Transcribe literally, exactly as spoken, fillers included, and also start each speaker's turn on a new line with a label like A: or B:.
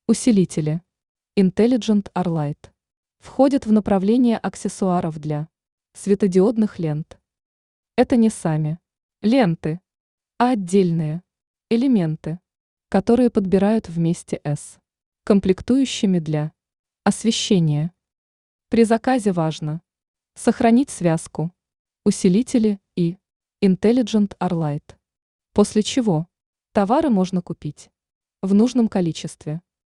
A: Усилители Intelligent Arlight входят в направление аксессуаров для светодиодных лент. Это не сами ленты, а отдельные элементы, которые подбирают вместе с комплектующими для освещения. При заказе важно сохранить связку, усилители и Intelligent Arlight, после чего товары можно купить в нужном количестве.